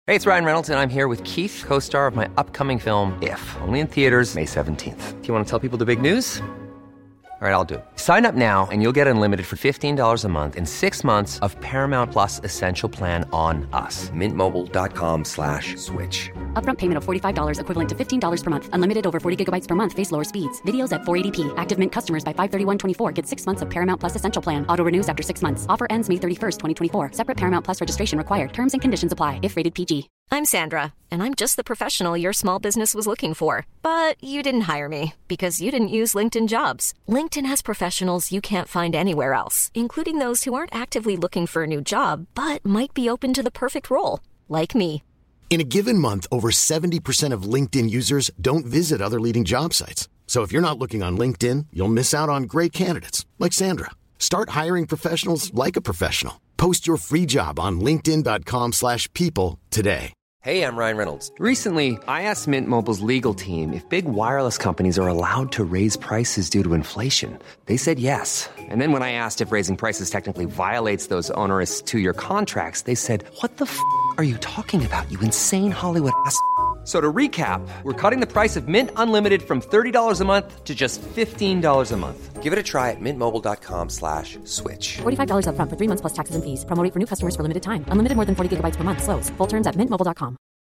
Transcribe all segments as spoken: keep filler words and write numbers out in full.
Hey, it's Ryan Reynolds, and I'm here with Keith, co-star of my upcoming film, If, only in theaters May seventeenth. Do you want to tell people the big news? All right, I'll do it. Sign up now and you'll get unlimited for fifteen dollars a month and six months of Paramount Plus Essential Plan on us. Mint Mobile dot com slash switch. Upfront payment of forty-five dollars equivalent to fifteen dollars per month. Unlimited over forty gigabytes per month. Face lower speeds. Videos at four eighty p. Active Mint customers by five thirty-one twenty-four get six months of Paramount Plus Essential Plan. Auto renews after six months. Offer ends May thirty-first, twenty twenty-four. Separate Paramount Plus registration required. Terms and conditions apply if rated P G. I'm Sandra, and I'm just the professional your small business was looking for. But you didn't hire me because you didn't use LinkedIn Jobs. LinkedIn has professionals you can't find anywhere else, including those who aren't actively looking for a new job, but might be open to the perfect role, like me. In a given month, over seventy percent of LinkedIn users don't visit other leading job sites. So if you're not looking on LinkedIn, you'll miss out on great candidates like Sandra. Start hiring professionals like a professional. Post your free job on linkedin dot com slash people today. Hey, I'm Ryan Reynolds. Recently, I asked Mint Mobile's legal team if big wireless companies are allowed to raise prices due to inflation. They said yes. And then when I asked if raising prices technically violates those onerous two-year contracts, they said, what the f*** are you talking about, you insane Hollywood ass f- So to recap, we're cutting the price of Mint Unlimited from thirty dollars a month to just fifteen dollars a month. Give it a try at mintmobile.com slash switch. forty-five dollars up front for three months plus taxes and fees. Promo rate for new customers for limited time. Unlimited more than forty gigabytes per month. Slows full terms at mint mobile dot com.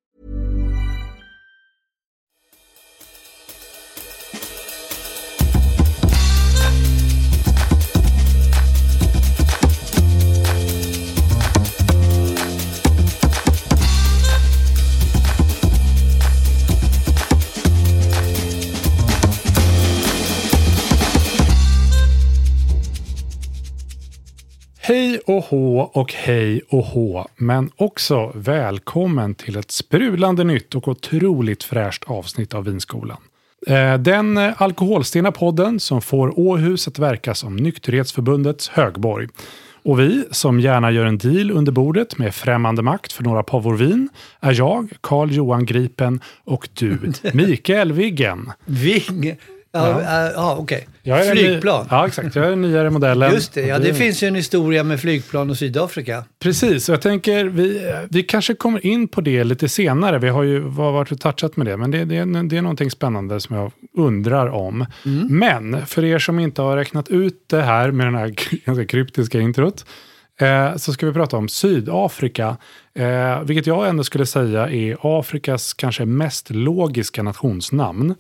Hej och hå och hej och hå, men också välkommen till ett sprudlande nytt och otroligt fräscht avsnitt av Vinskolan. Den alkoholstinna podden som får Åhus att verka som Nykterhetsförbundets högborg. Och vi som gärna gör en deal under bordet med främmande makt för några pavor vin är jag, Carl Johan Gripen, och du, Mikael Viggen. Viggen? Ja, ja. ja okej. Okay. Flygplan. Ny, ja, exakt. Jag är den nyare modellen. Just det, ja, det, det finns ju en historia med flygplan och Sydafrika. Precis, och jag tänker vi, vi kanske kommer in på det lite senare. Vi har ju varit och touchat med det, men det, det, det är någonting spännande som jag undrar om. Mm. Men för er som inte har räknat ut det här med den här ganska kryptiska introt, eh, så ska vi prata om Sydafrika. Eh, vilket jag ändå skulle säga är Afrikas kanske mest logiska nationsnamn.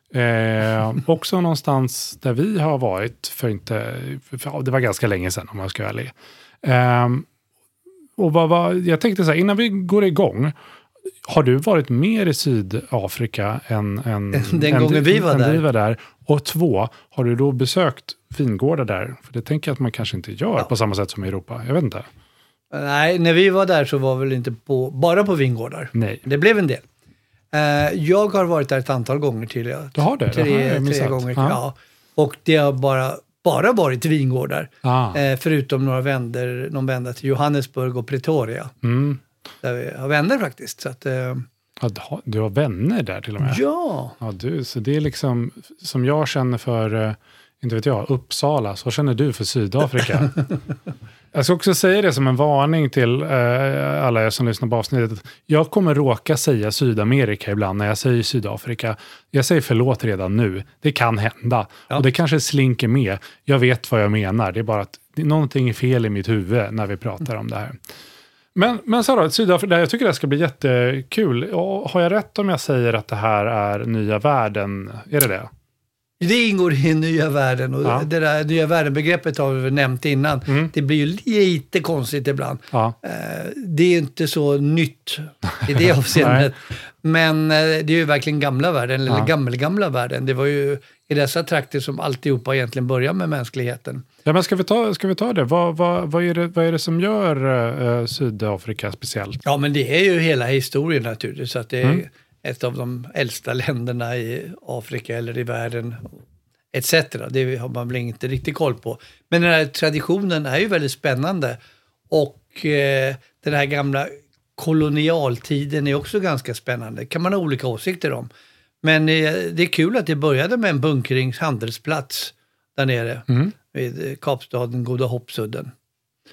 Eh, också någonstans där vi har varit för inte, för, det var ganska länge sedan om jag ska vara ärlig. Eh, och vad, vad, jag tänkte så här, innan vi går igång, har du varit mer i Sydafrika än, än den än, gången vi var, än där. vi var där? Och två, har du då besökt vingårdar där? För det tänker jag att man kanske inte gör ja. på samma sätt som i Europa, jag vet inte. Nej, när vi var där så var väl inte på, bara på vingårdar. Nej. Det blev en del. Jag har varit där ett antal gånger till. Jag. Du har det? Tre, tre gånger. Ja. ja. Och det har bara, bara varit vingårdar. Ah. Eh, förutom några vänder, någon vända till Johannesburg och Pretoria. Mm. Där vi har vänner faktiskt. Så att, eh... ja, du har vänner där till och med? Ja. Ja du, så det är liksom som jag känner för, inte vet jag, Uppsala. Så känner du för Sydafrika. Jag ska också säga det som en varning till eh, alla er som lyssnar på avsnittet. Jag kommer råka säga Sydamerika ibland när jag säger Sydafrika. Jag säger förlåt redan nu. Det kan hända. Ja. Och det kanske slinker med. Jag vet vad jag menar. Det är bara att det är någonting är fel i mitt huvud när vi pratar om det här. Men, men så då, Sydafrika, jag tycker det ska bli jättekul. Och har jag rätt om jag säger att det här är nya världen? Är det det? Det ingår i nya världen och ja. det där nya världen-begreppet har vi nämnt innan. Mm. Det blir ju lite konstigt ibland. Ja. Det är inte så nytt i det avseendet. Men det är ju verkligen gamla världen, eller ja. gamla, gamla världen. Det var ju i dessa trakter som alltihopa egentligen börjar med mänskligheten. Ja, men ska vi ta, ska vi ta det? Vad, vad, vad, är det? vad är det som gör uh, Sydafrika speciellt? Ja, men det är ju hela historien naturligtvis. Så att det är mm. ett av de äldsta länderna i Afrika eller i världen et cetera. Det har man väl inte riktigt koll på. Men den här traditionen är ju väldigt spännande. Och eh, den här gamla kolonialtiden är också ganska spännande. Kan man ha olika åsikter om. Men eh, det är kul att det började med en bunkrings handelsplats där nere. Mm. Vid Kapstaden, Goda Hoppsudden.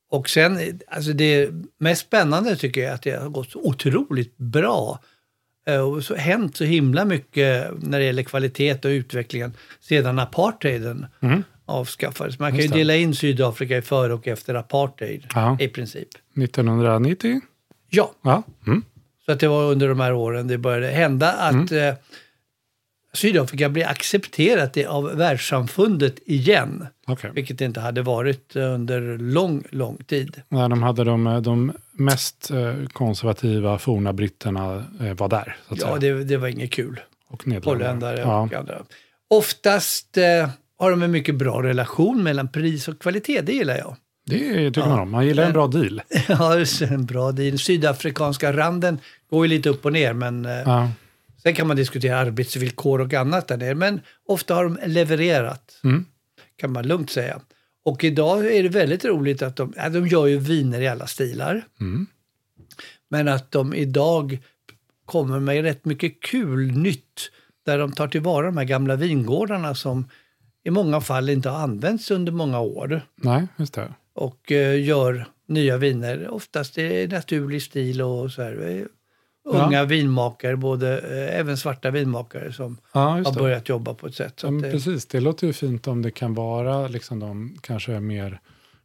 Och sen, alltså det mest spännande tycker jag är att det har gått så otroligt bra. Och så hänt så himla mycket när det gäller kvalitet och utvecklingen sedan apartheiden mm. avskaffades. Man kan ju dela in Sydafrika i före och efter apartheid ja. i princip. nittonhundranittio? Ja. ja. Mm. Så att det var under de här åren det började hända att mm. eh, Sydafrika blev accepterat av världssamfundet igen. Okay. Vilket det inte hade varit under lång, lång tid. Ja, de hade de, de mest konservativa forna britterna var där. Så att ja, det, det var inget kul. Och Holländare ja. och andra. Oftast eh, har de en mycket bra relation mellan pris och kvalitet, det gillar jag. Det tycker ja. man om. Man gillar en bra deal. Ja, en bra deal. Sydafrikanska randen går ju lite upp och ner, men... Ja. Sen kan man diskutera arbetsvillkor och annat där nere, men ofta har de levererat, mm. kan man lugnt säga. Och idag är det väldigt roligt att de, ja, de gör ju viner i alla stilar. Mm. Men att de idag kommer med rätt mycket kul nytt, där de tar tillvara de här gamla vingårdarna som i många fall inte har använts under många år. Nej, just det. Och uh, gör nya viner, oftast i naturlig stil och så här. Unga ja. vinmakare, både eh, även svarta vinmakare som ja, har börjat jobba på ett sätt. Så ja, att det... Precis, det låter ju fint om det kan vara liksom de kanske mer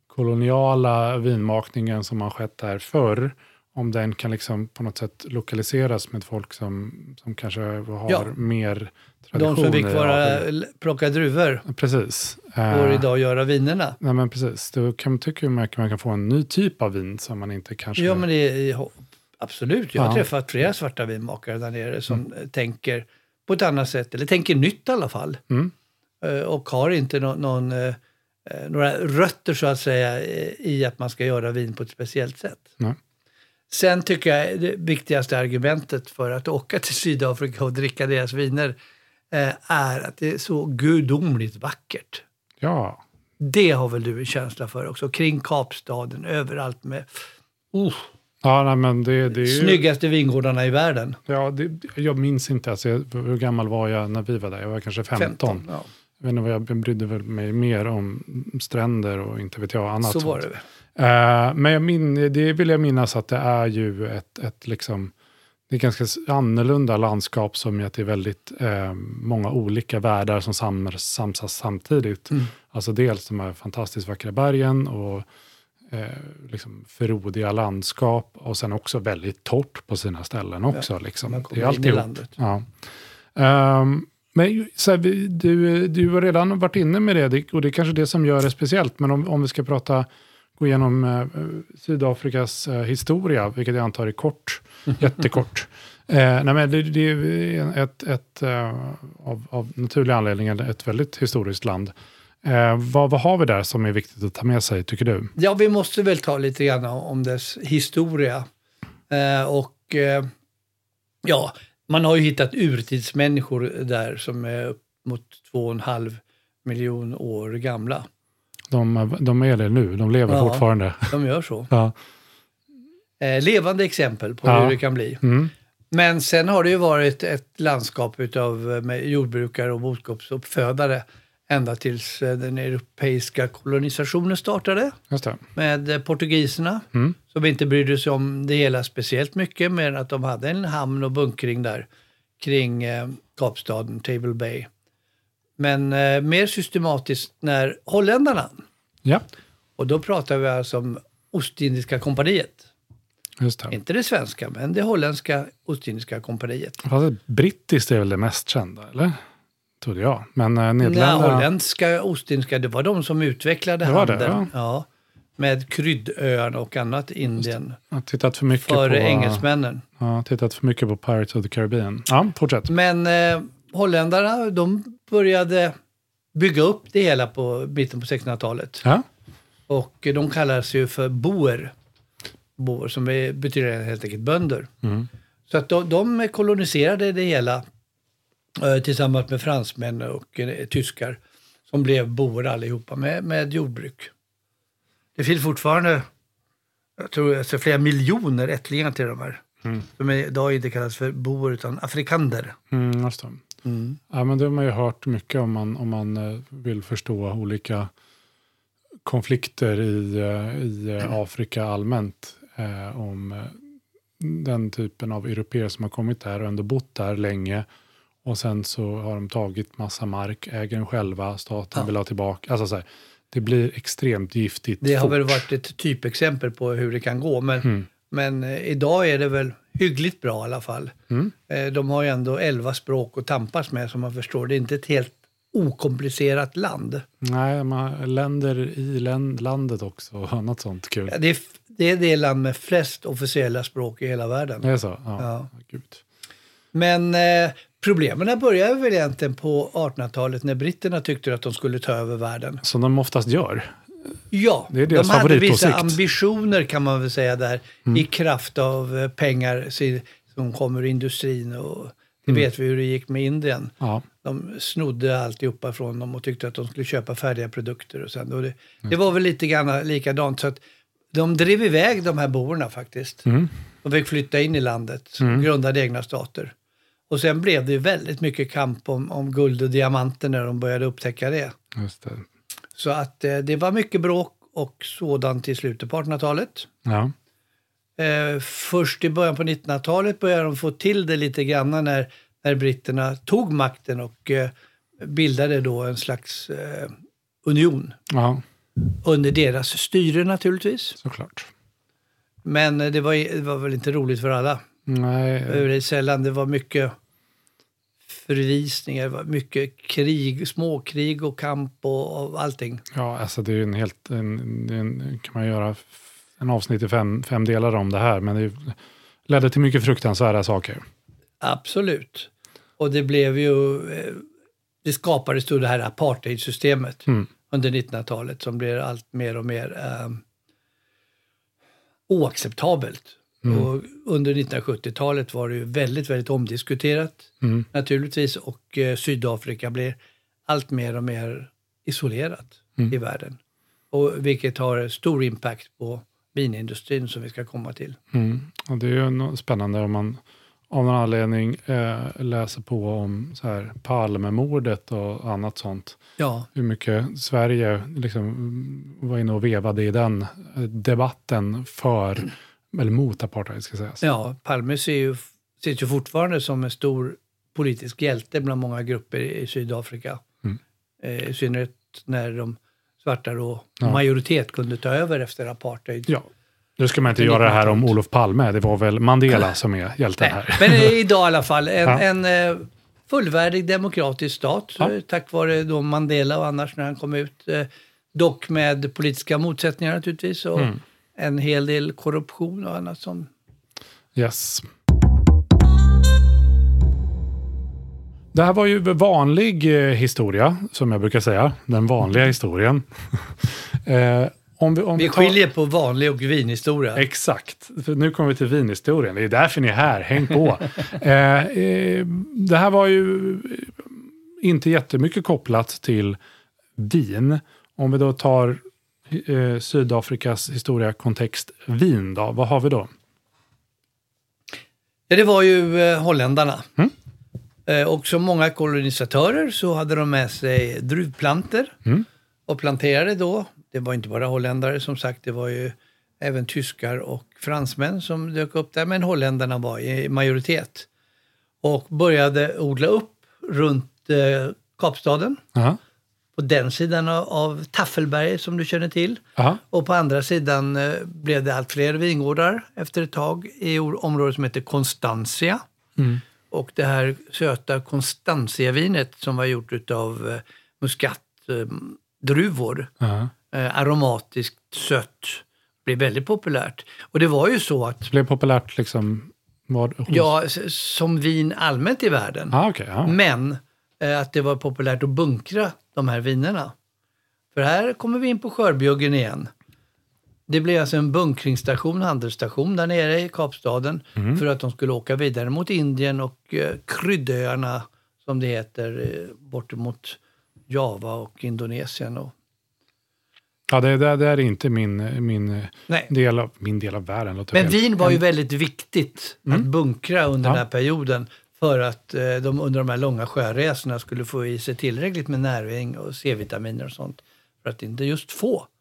koloniala vinmakningen som har skett där förr. Om den kan liksom på något sätt lokaliseras med folk som, som kanske har ja. mer tradition. De som fick vara plocka druvor. Precis. Får uh, idag göra vinerna. Nej men precis, då kan man tycka att man kan få en ny typ av vin som man inte kanske... Ja men det är... Absolut, jag har ja. träffat flera svarta vinmakare där nere som mm. tänker på ett annat sätt, eller tänker nytt i alla fall. Mm. Och har inte no- någon, eh, några rötter så att säga i att man ska göra vin på ett speciellt sätt. Mm. Sen tycker jag det viktigaste argumentet för att åka till Sydafrika och dricka deras viner eh, är att det är så gudomligt vackert. Ja. Det har väl du en känsla för också, kring Kapstaden, överallt med... Uh, Ja, nej, men det, det är ju... snyggaste vingårdarna i världen. Ja, det, jag minns inte. Alltså, hur gammal var jag när vi var där? Jag var kanske femton. femton ja. Jag vet inte vad jag brydde väl mig mer om stränder och inte vet jag annat. Så var sånt. det uh, Men jag min, det vill jag minnas att det är ju ett, ett liksom... Det är ganska annorlunda landskap som att det är väldigt eh, många olika världar som samlas, samsas samtidigt. Mm. Alltså dels de här fantastiskt vackra bergen och... Eh, liksom förrodiga landskap och sen också väldigt torrt på sina ställen också. Ja, liksom. Det är alltid i landet. Ja. Um, men så här, du, du har redan varit inne med det och det är kanske det som gör det speciellt. Men om, om vi ska prata, gå igenom eh, Sydafrikas eh, historia, vilket jag antar är kort, jättekort. Eh, nej men det, det är ett, ett eh, av, av naturliga anledningar ett väldigt historiskt land. Eh, vad, vad har vi där som är viktigt att ta med sig, tycker du? Ja, vi måste väl ta lite grann om dess historia. Eh, och eh, ja, man har ju hittat urtidsmänniskor där som är upp mot två och en halv miljon år gamla. De, de är det nu, de lever ja, fortfarande. De gör så. Ja. Eh, levande exempel på ja. hur det kan bli. Mm. Men sen har det ju varit ett landskap utav med jordbrukare och boskapsuppfödare ända tills den europeiska kolonisationen startade. Just det. Med portugiserna. Mm. Som inte brydde sig om det hela speciellt mycket, men att de hade en hamn och bunkring där kring eh, Kapstaden, Table Bay. Men eh, mer systematiskt när holländarna. Ja. Och då pratar vi alltså om Ostindiska kompaniet. Just det. Inte det svenska, men det holländska Ostindiska kompaniet. Alltså, brittiskt är väl det mest kända, eller? Trodde jag. Men eh, Nederländerna... Nej, holländska, Ostindiska, det var de som utvecklade det var handeln. Det, ja. Ja, med kryddöarna och annat Indien. Jag har tittat för mycket före på... engelsmännen. Ja, tittat för mycket på Pirates of the Caribbean. Ja, fortsätt. Men eh, holländarna, de började bygga upp det hela på mitten på sextonhundratalet. Ja. Och de kallas ju för boer. Boer som är, betyder helt enkelt bönder. Mm. Så att de, de koloniserade det hela eh, tillsammans med fransmän och eh, tyskar som blev boer allihopa med, med jordbruk. Det finns fortfarande, jag tror alltså flera miljoner ättlingar till de här. Mm. Som idag inte kallas för boer utan afrikander. Mm, just det. Mm. Ja, men det har man ju hört mycket om man, om man vill förstå olika konflikter i, i Afrika allmänt eh, om den typen av européer som har kommit där och ändå bott där länge. Och sen så har de tagit massa mark, äger den själva, staten ja. vill ha tillbaka. Alltså så här, det blir extremt giftigt. Det har fort. väl varit ett typexempel på hur det kan gå. Men, mm. men eh, idag är det väl hyggligt bra i alla fall. Mm. Eh, de har ju ändå elva språk att tampas med som man förstår. Det är inte ett helt okomplicerat land. Nej, man har länder i länd, landet också och annat sånt kul. Ja, det, är, det är det land med flest officiella språk i hela världen. Det är så? Ja, ja. Gud. Men eh, problemen började väl egentligen på artonhundratalet när britterna tyckte att de skulle ta över världen. Som de oftast gör. Ja, det är deras de hade vissa favoritåsikt. ambitioner kan man väl säga där. Mm. I kraft av eh, pengar som kommer ur industrin. Och det Mm. vet vi hur det gick med Indien. Ja. De snodde alltihopa från dem och tyckte att de skulle köpa färdiga produkter. Och sen. Och det, det var väl lite grann likadant. Så att de drev iväg de här borna faktiskt. Mm. De fick flytta in i landet. Mm. Grundade egna stater. Och sen blev det ju väldigt mycket kamp om, om guld och diamanter när de började upptäcka det. Just det. Så att eh, det var mycket bråk och sådant i slutet på artonhundratalet. Ja. Eh, först i början på nittonhundratalet började de få till det lite grann när, när britterna tog makten och eh, bildade då en slags eh, union. Ja. Under deras styre naturligtvis. Såklart. Men eh, det, var, det var väl inte roligt för alla. Nej. Det var sällan, det var mycket förvisningar, det var mycket krig, småkrig och kamp och, och allting. Ja, alltså det är ju en helt, en, en, kan man göra en avsnitt i fem, fem delar om det här, men det ledde till mycket fruktansvärda saker. Absolut. Och det blev ju, det skapades då det här apartheidsystemet mm. under nittonhundratalet som blev allt mer och mer eh, oacceptabelt. Mm. Och under nittonhundrasjuttiotalet var det ju väldigt, väldigt omdiskuterat mm. naturligtvis. Och eh, Sydafrika blev allt mer och mer isolerat mm. i världen. Och vilket har stor impact på vinindustrin som vi ska komma till. Mm. Och det är ju något spännande om man av någon anledning eh, läser på om så här Palmemordet och annat sånt. Ja. Hur mycket Sverige liksom var inne och vevade i den debatten för eller mot apartheid ska sägas. Ja, Palme ser ju, ses ju fortfarande som en stor politisk hjälte bland många grupper i Sydafrika. Mm. Eh, I synnerhet när de svarta då ja. majoritet kunde ta över efter apartheid. Ja, nu ska man inte göra det här om Olof Palme. Det var väl Mandela som är hjälten Nej, här. Men idag i alla fall en, ja. en eh, fullvärdig demokratisk stat. Ja. Tack vare då Mandela och annars när han kom ut. Eh, dock med politiska motsättningar naturligtvis och mm. en hel del korruption och annat som... Yes. Det här var ju vanlig eh, historia, som jag brukar säga. Den vanliga historien. eh, om vi, om vi vi tar... skiljer på vanlig och vinhistoria. Exakt. För nu kommer vi till vinhistorien. Det är därför ni är här. Häng på. eh, eh, det här var ju inte jättemycket kopplat till vin. Om vi då tar eh, Sydafrikas historia kontext vin då. Vad har vi då? Ja, det var ju eh, holländarna. Mm. Eh, och som många kolonisatörer så hade de med sig druvplanter mm. och planterade då. Det var inte bara holländare som sagt, det var ju även tyskar och fransmän som dök upp där. Men holländarna var i majoritet. Och började odla upp runt eh, Kapstaden. Uh-huh. På den sidan av, av Taffelberg som du känner till. Uh-huh. Och på andra sidan eh, blev det allt fler vingårdar efter ett tag i området som heter Constantia. Mm. Och det här söta Constantia-vinet som var gjort av eh, muskatdruvor, eh, uh-huh. eh, aromatiskt sött, blev väldigt populärt. Och det var ju så att... Det blev populärt liksom... Vad, hos... Ja, som vin allmänt i världen. Ah, okay, ja. Men eh, att det var populärt att bunkra de här vinerna. För här kommer vi in på skörbjuggen igen. Det blev alltså en bunkringsstation, handelsstation där nere i Kapstaden. Mm. För att de skulle åka vidare mot Indien och eh, kryddöarna som det heter eh, bortemot Java och Indonesien. Och... Ja, det, det, det är inte min, min, del av, min del av världen. Men fel. vin var ju väldigt viktigt mm. att bunkra under ja. den här perioden. För att eh, de under de här långa sjöresorna skulle få i sig tillräckligt med näring och C-vitaminer och sånt. För att inte just få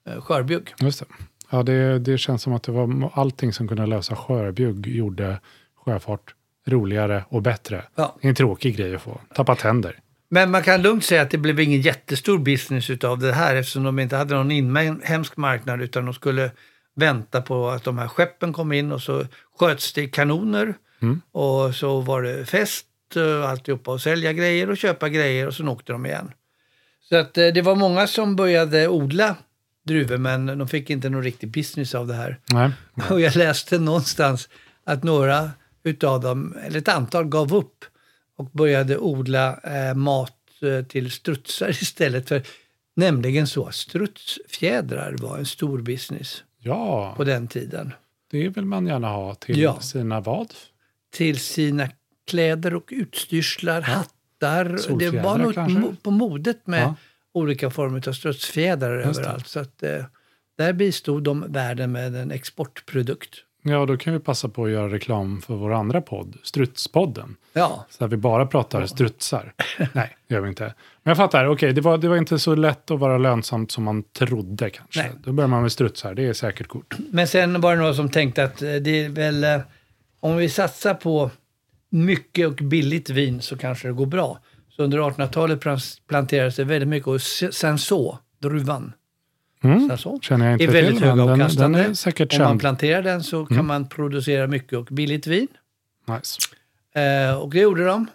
eh, skörbjugg. Just det. Ja, det, det känns som att det var allting som kunde lösa skörbjugg gjorde sjöfart roligare och bättre. Ja. Det är en tråkig grej att få. Tappa tänder. Men man kan lugnt säga att det blev ingen jättestor business utav det här eftersom de inte hade någon inhemsk marknad utan de skulle vänta på att de här skeppen kom in och så sköts det kanoner mm. och så var det fest och alltihopa och sälja grejer och köpa grejer och så åkte de igen. Så att det var många som började odla druvor men de fick inte någon riktig business av det här. Nej. Och jag läste någonstans att några utav dem, eller ett antal gav upp och började odla eh, mat eh, till strutsar istället för nämligen så strutsfjädrar var en stor business Ja, på den tiden. Det vill man gärna ha till ja. sina vad? Till sina kläder och utstyrslar, ja. hattar. Det var något kanske? På modet med ja. olika former av strutsfjädrar överallt. Så att, eh, där bistod de världen med en exportprodukt. Ja, då kan vi passa på att göra reklam för vår andra podd, Strutspodden. Ja. Så att vi bara pratar ja. strutsar. Nej, det gör vi inte. Men jag fattar, okej, okay, det, var, det var inte så lätt att vara lönsamt som man trodde kanske. Nej. Då börjar man med strutsar, det är säkert kort. Men sen var det någon som tänkte att det är väl, om vi satsar på mycket och billigt vin så kanske det går bra. Så under artonhundratalet planterades det väldigt mycket och Cinsault, druvan. Mm. Känner jag inte är väldigt till, högavkastande. Den, den är säkert Om känd. man planterar den så kan mm. man producera mycket och billigt vin. Nice. Eh, och det gjorde de.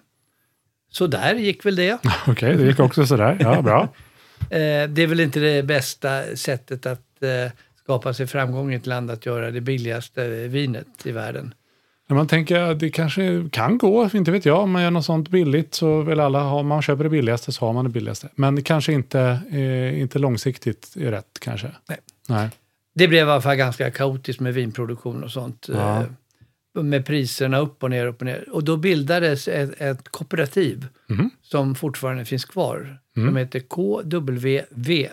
Så där gick väl det. Okej, okay, det gick också så där. Ja, bra. eh, det är väl inte det bästa sättet att eh, skapa sig framgång i ett land att göra det billigaste vinet i världen. När man tänker att det kanske kan gå, inte vet jag, om man gör något sånt billigt så vill alla ha, om man köper det billigaste så har man det billigaste. Men det kanske inte, eh, inte långsiktigt är rätt kanske. Nej. Nej. Det blev i alla fall ganska kaotiskt med vinproduktion och sånt. Ja. Eh, med priserna upp och ner, upp och ner. Och då bildades ett, ett kooperativ mm. som fortfarande finns kvar. Mm. Som heter K W V.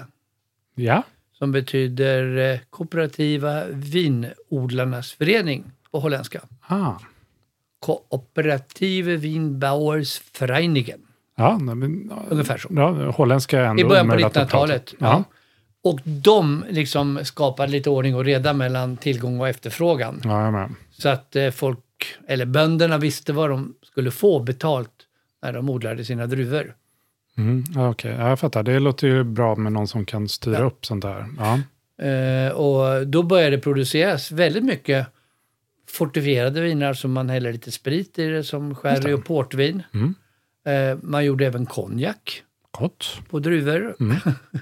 Ja. Som betyder eh, Kooperativa vinodlarnas förening på holländska. Ah. Kooperative Wienbauers Vereinigen. Ja, men, ungefär så. Ja, holländska är ändå i början på nittonhundratalet. Ja. Ja. Och de liksom skapade lite ordning och reda mellan tillgång och efterfrågan. Ja, men. Så att eh, folk, eller bönderna visste vad de skulle få betalt när de odlade sina druvor. Mm, ja, okej, okay. Jag fattar. Det låter ju bra med någon som kan styra ja. upp sånt där. Ja. Eh, och då började det produceras väldigt mycket fortifierade viner som man häller lite sprit i det som sherry och portvin. Mm. Eh, man gjorde även konjak. Gott. På druvor. Mm.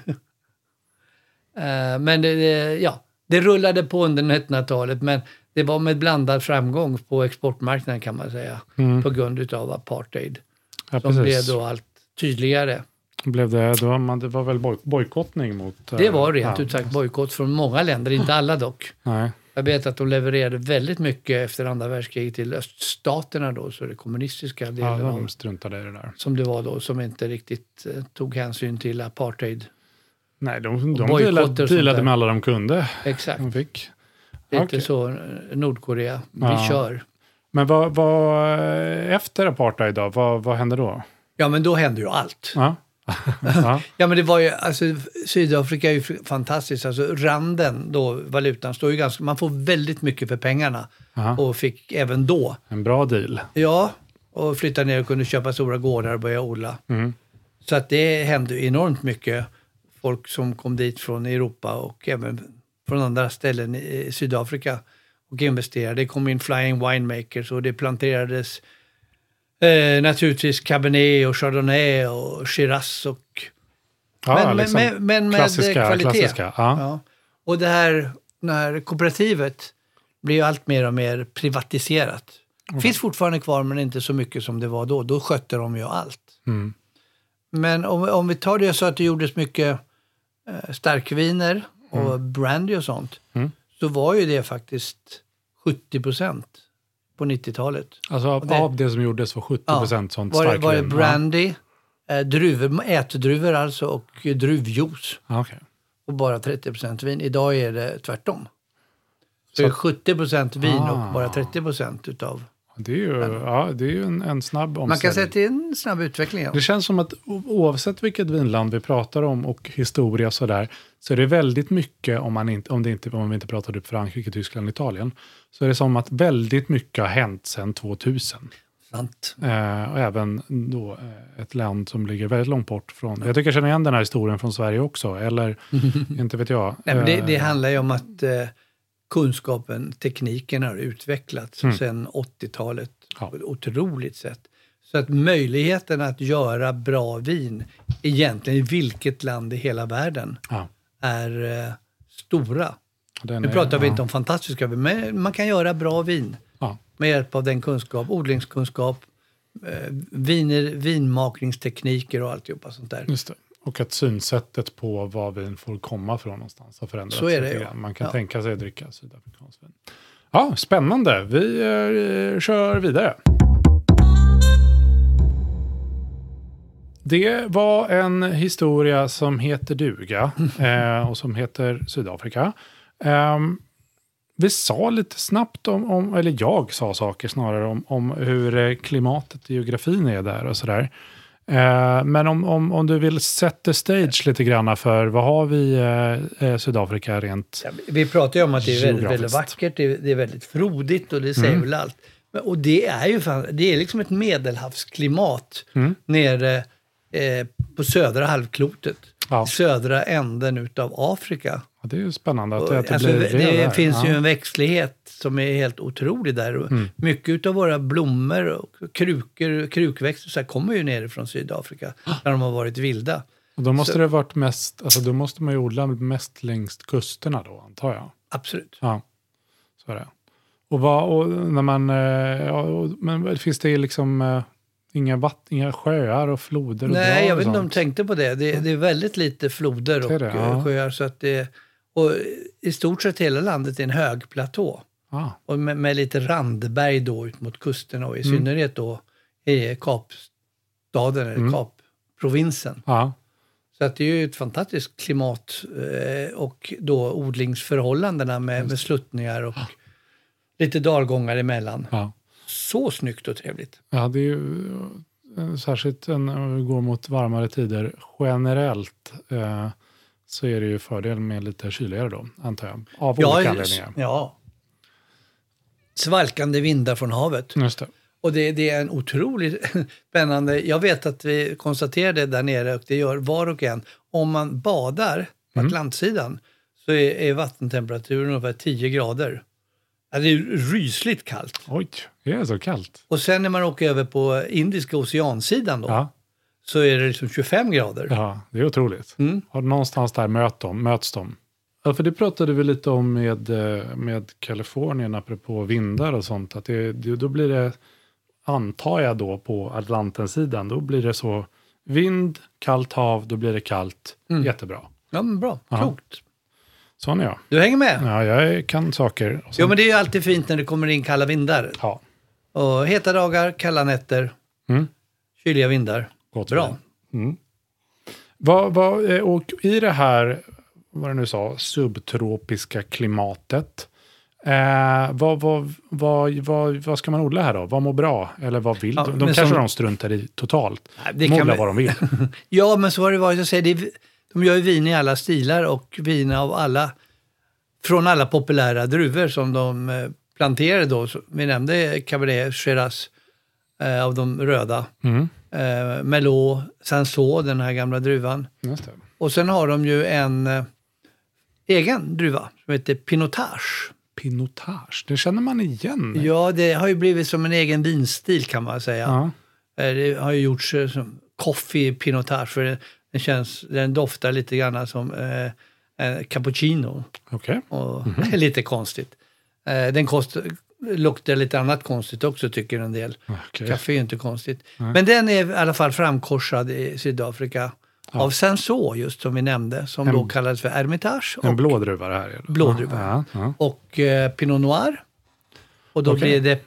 eh, men det, det, ja, det rullade på under nittonhundratalet men det var med blandad framgång på exportmarknaden kan man säga. Mm. På grund av apartheid. Ja, som blev då allt tydligare. Blev det, då, man, det var väl boj, bojkottning mot... Det var rent ja. ut sagt bojkott från många länder, inte alla dock. Nej. Jag vet att de levererade väldigt mycket efter andra världskriget till öststaterna då, så det kommunistiska delen ja, de av, struntade i det där. som det var då, som inte riktigt eh, tog hänsyn till apartheid. Nej, de, de dealade, dealade med alla de kunde. Exakt. De fick. Lite okay. så, Nordkorea, vi ja. kör. Men vad, vad efter apartheid då, vad, vad hände då? Ja, men då hände ju allt. Ja. ja. ja, men det var ju, alltså Sydafrika är ju fantastiskt. Alltså randen då, valutan, står ju ganska, man får väldigt mycket för pengarna. Aha. Och fick även då. En bra deal. Ja, och flytta ner och kunde köpa stora gårdar och börja odla. Mm. Så att det hände enormt mycket. Folk som kom dit från Europa och även från andra ställen i Sydafrika och investerade. Det kom in flying winemakers och det planterades Eh, naturligtvis Cabernet och Chardonnay och Shiraz och ja, men, liksom men, men med klassiska, kvalitet. Klassiska, ja. Ja. Och det här, det här kooperativet blir ju allt mer och mer privatiserat. Mm. Finns fortfarande kvar men inte så mycket som det var då. Då skötte de ju allt. Mm. Men om, om vi tar det så att det gjordes mycket eh, starkviner och mm. brandy och sånt mm. så var ju det faktiskt sjuttio procent på nittiotalet. Alltså av det, av det som gjordes var sjuttio procent ja, sånt var, starkvin. Var det brandy, eh, druvor, ätdruvor alltså och druvjuice. Okay. Och bara trettio procent vin. Idag är det tvärtom. Så, så det är sjuttio procent vin ah. och bara trettio procent utav Det är ju, ja, det är ju en, en snabb omställning. Man kan säga att det är en snabb utveckling. Ja. Det känns som att oavsett vilket vinland vi pratar om och historia så där, så är det väldigt mycket, om, man inte, om, det inte, om vi inte pratar typ Frankrike, Tyskland, Italien, så är det som att väldigt mycket har hänt sedan tvåtusen. Sant. Eh, och även då eh, ett land som ligger väldigt långt bort från. Jag tycker jag känner igen den här historien från Sverige också. Eller, inte vet jag. Nej, men det, det Eh, handlar ju om att eh, kunskapen, tekniken har utvecklats Mm. sedan åttiotalet Ja. på ett otroligt sätt. Så att möjligheten att göra bra vin egentligen i vilket land i hela världen ja, är eh, stora. den Nu är- pratar vi ja, inte om fantastiska vin, men man kan göra bra vin ja, med hjälp av den kunskap, odlingskunskap, eh, viner, vinmakningstekniker och alltihopa sånt där. just det. Och att synsättet på var vin får komma från någonstans har förändrats. Så är det, lite ja. grann. Man kan Ja. tänka sig att dricka sydafrikansk vin. Ja, spännande. Vi eh, kör vidare. Det var en historia som heter duga eh, och som heter Sydafrika. Ehm, vi sa lite snabbt om, om, eller jag sa saker snarare om, om hur eh, klimatet och geografin är där och sådär. Eh, men om, om, om du vill sätta stage lite grann för vad har vi eh, Sydafrika rent... Ja, vi pratar ju om att det är väldigt, väldigt Geografiskt. vackert, det är, det är väldigt frodigt och det säger Mm. väl allt. Men- Och det är ju fan, det är liksom ett medelhavsklimat Mm. nere eh, på södra halvklotet. Ja. Södra änden utav Afrika. Ja, det är ju spännande att Och, det, att det alltså, blir det där. finns Ja. ju en växtlighet som är helt otrolig där. Och Mm. mycket utav våra blommor och krukor, krukväxter så här, kommer ju ner från Sydafrika när de har varit vilda. Och då måste Så- det varit mest, alltså då måste man ju odla mest längs kusterna då, antar jag. Absolut. Ja, så är det. Och, vad, och när man, eh, ja, och, men finns det liksom eh, inga, vatt, inga sjöar och floder och Nej, drar jag och vet inte om de sånt? tänkte på det. Det, det är väldigt lite floder och Det är det, ja. eh, sjöar. Så att det, och i stort sett hela landet är en hög platå. Ah, Och med, med lite randberg då ut mot kusterna och i Mm. synnerhet då i Kapstaden eller Mm. Kapprovinsen. ja, Så att det är ju ett fantastiskt klimat eh, och då odlingsförhållandena med, med sluttningar och lite dalgångar emellan. ja. Så snyggt och trevligt. Ja, det är ju eh, särskilt när vi går mot varmare tider generellt eh, så är det ju fördel med lite kyligare då, antar jag. Av olika anledningar. ja. Svalkande vindar från havet. Just det. Och det, det är en otroligt spännande... Jag vet att vi konstaterade där nere och det gör var och en. Om man badar på Mm. Atlantsidan så är, är vattentemperaturen ungefär tio grader. Ja, det är ju rysligt kallt. Oj, det är så kallt. Och sen när man åker över på Indiska oceansidan då, Ja, så är det liksom tjugofem grader. ja, det är otroligt. Mm. Har någonstans där möt dem, möts de. Ja, för det pratade vi lite om med, eh, med Kalifornien apropå vindar och sånt. Att det, det, då blir det, antar jag då på Atlantensidan, då blir det så vind, kallt hav, då blir det kallt. Mm. Jättebra. Ja, men bra. Ja. Klokt. Sån är jag. Du hänger med? Ja, jag kan saker. Och sen- Jo, men det är ju alltid fint när det kommer in kalla vindar. Ja, Och heta dagar, kalla nätter, mm. kyliga vindar. Gott Bra. Mm. Vad, vad, eh, och i det här, vad du nu sa, subtropiska klimatet, eh, vad, vad, vad, vad, vad ska man odla här då? Vad mår bra? Eller vad vill Ja, de? De men kanske som- de struntar i totalt. Nej, De det kan odlar vi- vad de vill. Ja, men så har det varit. Jag säger, det är, de gör ju vin i alla stilar och vin av alla, från alla populära druvor som de eh, planterade då. Så vi nämnde Cabernet Shiraz eh, av de röda. Mm. Eh, Merlot, Cinsault, den här gamla druvan. Just det. Och sen har de ju en eh, egen druva som heter Pinotage. Pinotage, det känner man igen. Ja, det har ju blivit som en egen vinstil kan man säga. Ja. Eh, Det har ju gjorts eh, som coffee Pinotage för det, det känns, den doftar lite grann som eh, en cappuccino Okej. och lite konstigt. Eh, den kost, luktar lite annat konstigt också tycker en del. Okej. Kaffe är ju inte konstigt. Men den är i alla fall framkorsad i Sydafrika av Cinsault just som vi nämnde, som En- då kallades för Hermitage. En och- blå druva det här. Är det? Blå druva. Ja, ja. och eh, Pinot Noir. Och då Okej. blir det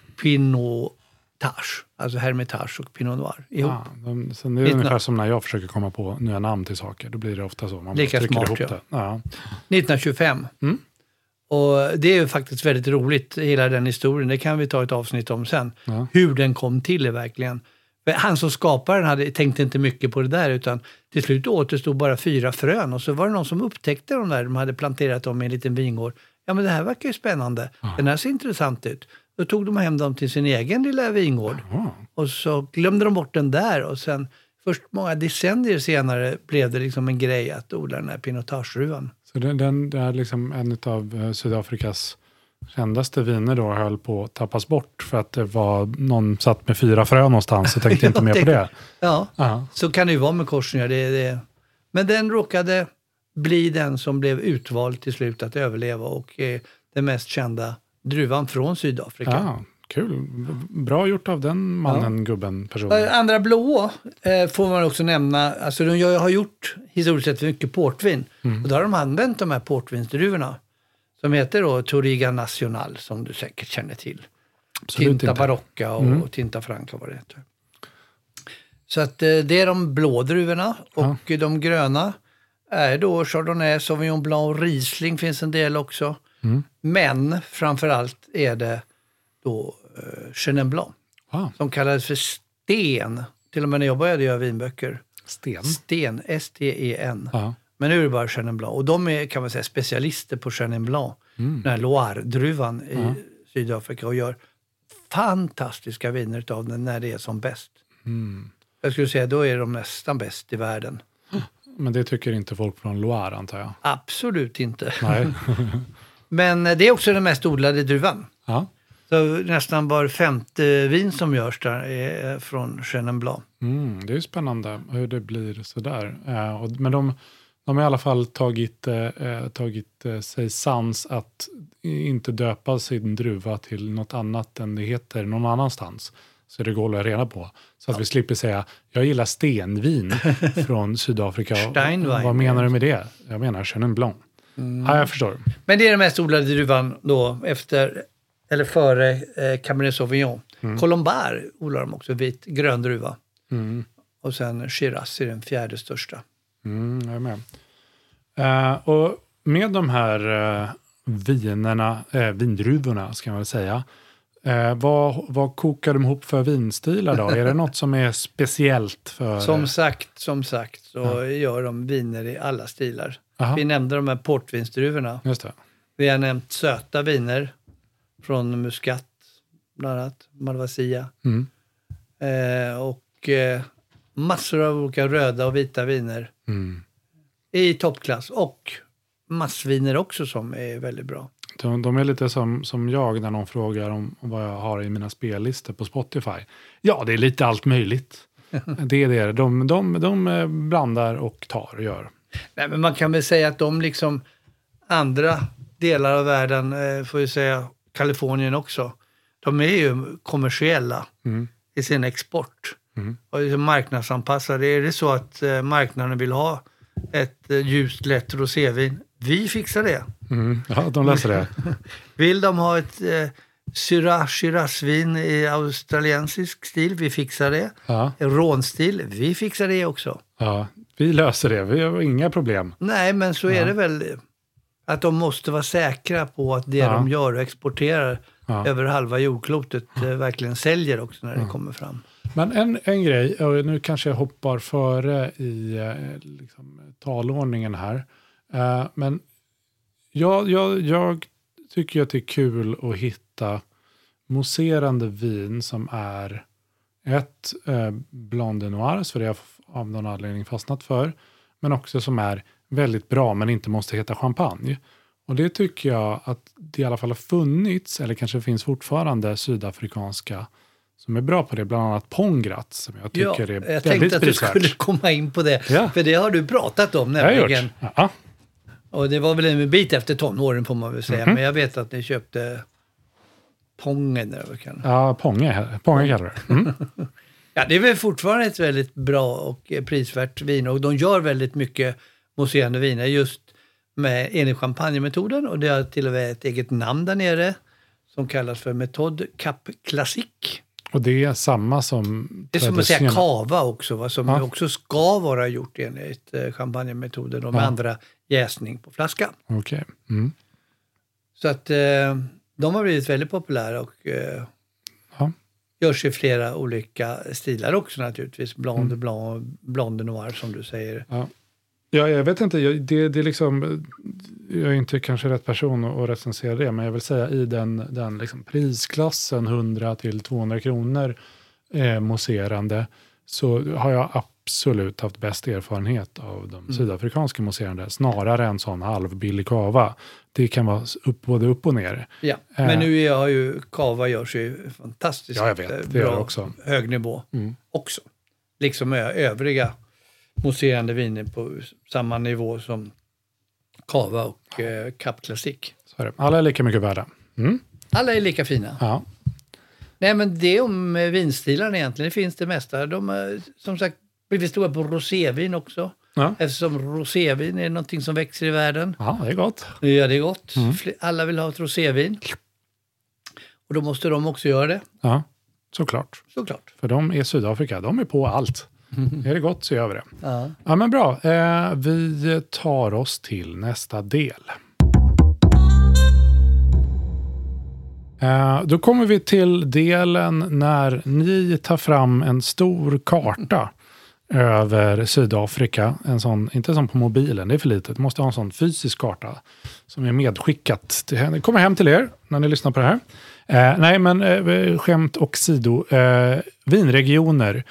Pinotage, alltså Hermitage och Pinot Noir ihop. Ja, de, sen det är Lite ungefär na- som när jag försöker komma på nya namn till saker. Då blir det ofta så. Man bara Lika trycker smart, ihop ja. det. Ja. nittonhundratjugofem. Mm. Och det är ju faktiskt väldigt roligt, hela den historien. Det kan vi ta ett avsnitt om sen. Ja. Hur den kom till är verkligen. Han som skapade den hade tänkt inte mycket på det där, utan till slut återstod bara fyra frön. Och så var det någon som upptäckte de där, de hade planterat dem i en liten vingård. Ja, men det här verkar ju spännande. Ja. Den här ser intressant ut. Då tog de hem dem till sin egen lilla vingård. Ja. Och så glömde de bort den där. Och sen, först många decennier senare blev det liksom en grej att odla den här pinotage-druvan. Så den, den det är liksom en av Sydafrikas kändaste viner då höll på att tappas bort för att det var någon satt med fyra frön någonstans och tänkte inte mer på det. Ja, Aha. Så kan det ju vara med korsningar. Det, det. Men den råkade bli den som blev utvald till slut att överleva och är den mest kända druvan från Sydafrika. Ja, kul. Bra gjort av den mannen, ja. Gubben, personen. Andra blå eh, får man också nämna. Alltså de har gjort historiskt sett mycket portvin. Mm. Och då har de använt de här portvinsdruvorna. Som heter då Touriga Nacional, som du säkert känner till. Absolut Tinta inte. Barocca och, mm. och Tinta Franca, vad det heter. Så att eh, det är de blå druvorna. Och ja. De gröna är då Chardonnay, Sauvignon Blanc och Riesling finns en del också. Mm. Men framförallt är det då eh, Chenin Blanc. Ah. Som kallades för sten. Till och med när jag började göra vinböcker. Sten? Sten, S T E N. Ah. Men nu är det bara Chenin Blanc. Och de är, kan man säga, specialister på Chenin Blanc. Mm. Den här Loire-druvan i ah. Sydafrika. Och gör fantastiska viner utav den när det är som bäst. Mm. Jag skulle säga, då är de nästan bäst i världen. Men det tycker inte folk från Loire, antar jag? Absolut inte. Nej. Men det är också den mest odlade druvan. Ja. Så nästan var femte vin som görs där är från Chenin Blanc. Mm, det är ju spännande hur det blir sådär. Eh, och, men de, de har i alla fall tagit, eh, tagit eh, sig sans att inte döpa sin druva till något annat än det heter någon annanstans. Så det går att hålla reda på. Så att ja. Vi slipper säga, jag gillar stenvin från Sydafrika. Steinwein. Vad menar du med det? Jag menar Chenin Blanc. Mm. Ja, jag förstår. Men det är den mest odlade druvan då efter, eller före eh, Cabernet Sauvignon. Mm. Colombard odlar de också, vit grön druva. Mm. Och sen Shiraz är den fjärde största. Mm, jag är med. Uh, och med de här uh, vinerna, uh, vindruvorna ska man väl säga. Uh, vad, vad kokar de ihop för vinstilar då? Är det något som är speciellt för... Som sagt, som sagt så ja. Gör de viner i alla stilar. Aha. Vi nämnde de här portvinsdruvorna. Just det. Vi har nämnt söta viner från Muscat, bland annat Malvasia. Mm. Eh, och eh, massor av olika röda och vita viner mm. i toppklass. Och massviner också som är väldigt bra. De, de är lite som, som jag när någon frågar om, om vad jag har i mina spellistor på Spotify. Ja, det är lite allt möjligt. det är det. De, de, de blandar och tar och gör. Nej, men man kan väl säga att de liksom andra delar av världen, eh, får jag säga Kalifornien också, de är ju kommersiella mm. i sin export. Mm. Och liksom marknadsanpassade. Är det så att eh, marknaden vill ha ett eh, ljust, lätt rosévin, vi fixar det. Mm. Ja, de löser det. Vill de ha ett eh, Syrah Shiraz-vin i australiensisk stil, vi fixar det. Ja. Rånstil, vi fixar det också. Ja, vi löser det. Vi har inga problem. Nej, men så är ja. Det väl att de måste vara säkra på att det ja. De gör och exporterar ja. Över halva jordklotet ja. Verkligen säljer också när det ja. Kommer fram. Men en, en grej, och nu kanske jag hoppar före i liksom, talordningen här. Uh, men jag, jag, jag tycker att det är kul att hitta mousserande vin som är ett eh, Blanc de Noir, för det har jag av någon anledning fastnat för. Men också som är väldigt bra men inte måste heta champagne. Och det tycker jag att det i alla fall har funnits, eller kanske finns fortfarande, sydafrikanska som är bra på det. Bland annat Pongrat som jag tycker ja, är jag väldigt tänkte att prisvärt. Du skulle komma in på det. Ja. För det har du pratat om nämligen. Ja. Och det var väl en bit efter tonåren får man väl säga. Mm-hmm. Men jag vet att ni köpte Pongen. Eller vad kan. Ja, Ponge, Ponge kallar det. Mm. Ja, det är väl fortfarande ett väldigt bra och prisvärt vin. Och de gör väldigt mycket mousserande viner just med enligt champagnemetoden. Och det har till och med ett eget namn där nere som kallas för Méthode Cap Classique. Och det är samma som... Det är som att säga kava också, va? Som ja. Också ska vara gjort enligt champagnemetoden och med ja. Andra jäsning på flaska. Okej. Okay. Mm. Så att eh, de har blivit väldigt populära och eh, Ja. görs i flera olika stilar också naturligtvis. Blonde, mm. blanc, blonde noir som du säger. Ja. Ja, jag vet inte, jag, det, det är liksom, jag är inte kanske rätt person att recensera det, men jag vill säga i den, den liksom prisklassen hundra till tvåhundra kronor eh, mousserande, så har jag absolut haft bäst erfarenhet av de mm. sydafrikanska mousserande, snarare än sån halvbillig kava. Det kan vara upp, både upp och ner. Ja, eh. men nu har ju kava görs ju fantastiskt ja, jag vet, det bra, gör också. Hög nivå mm. också. Liksom övriga mousserande viner på samma nivå som Cava och eh, Cap Classic. Så är det. Alla är lika mycket värda. Mm. Alla är lika fina. Ja. Nej, men det om vinstilarna egentligen. Det finns det mesta. De har som sagt blivit stora på rosévin också. Ja. Eftersom rosévin är någonting som växer i världen. Ja, det är gott. Ja, det är gott. Mm. Alla vill ha ett rosévin. Och då måste de också göra det. Ja, såklart. Såklart. För de är Sydafrika. De är på allt. Mm. Är det gott så gör vi det. Ja, ja men bra. Eh, vi tar oss till nästa del. Eh, då kommer vi till delen när ni tar fram en stor karta över Sydafrika. En sån, inte som på mobilen, det är för litet. Du måste ha en sån fysisk karta som är medskickat. Det kommer hem till er när ni lyssnar på det här. Eh, nej men eh, skämt och sido. Eh, vinregioner.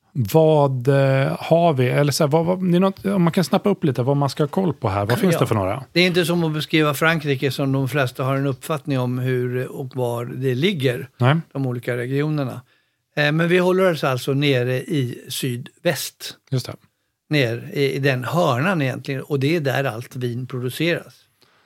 Vad eh, har vi? Eller så här, vad, vad, det är något, om man kan snappa upp lite vad man ska ha koll på här. Vad finns ja. det för några? Det är inte som att beskriva Frankrike som de flesta har en uppfattning om hur och var det ligger. Nej. De olika regionerna. Eh, men vi håller oss alltså nere i sydväst. Just det. Ner i, i den hörnan egentligen. Och det är där allt vin produceras.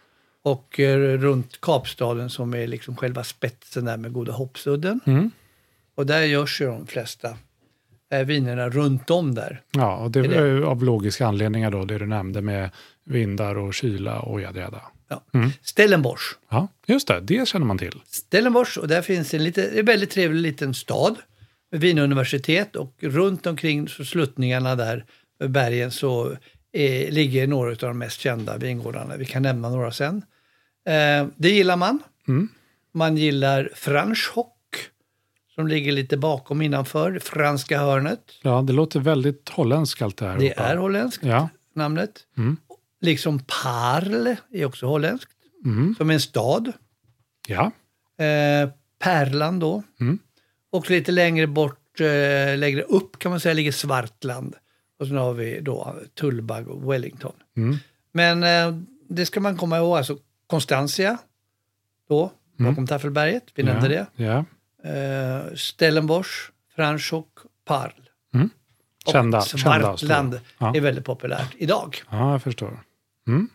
Och eh, runt Kapstaden som är liksom själva spetsen där med Goda Hoppsudden. Mm. Och där görs ju de flesta vinerna runt om där. Ja, och det är det? Av logiska anledningar då, det du nämnde med vindar och kyla och jadräda. Ja. Mm. Stellenbosch. Ja, just det, det känner man till. Stellenbosch, och där finns en, lite, en väldigt trevlig liten stad med vinuniversitet, och runt omkring så sluttningarna där med bergen så eh, ligger några av de mest kända vingårdarna. Vi kan nämna några sen. Eh, det gillar man. Mm. Man gillar Franschhoek, som ligger lite bakom innanför franska hörnet. Ja, det låter väldigt holländskt allt det här. Det är holländskt, ja. namnet. Mm. Liksom Parle är också holländskt. Mm. Som en stad. Ja. Eh, Pärlan då. Mm. Och lite längre bort, eh, längre upp kan man säga, ligger Svartland. Och sen har vi då Tullbag och Wellington. Mm. Men eh, det ska man komma ihåg. Alltså Constantia då, bakom mm. Taffelberget. Vi nämnde ja. det. Ja. Uh, Stellenbosch, Franschhoek, Parl. Mm. Kända, och Svartland kända, ja. är väldigt populärt idag. Ja, jag förstår. Mm.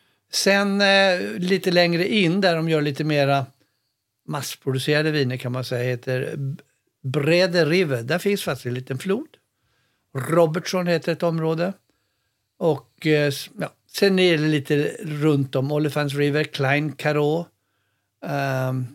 Sen uh, lite längre in där de gör lite mera massproducerade viner kan man säga, heter Brede Rive. Där finns faktiskt en liten flod. Robertson heter ett område. Och uh, ja, sen är det lite runt om Olifants River, Klein Caro. Um,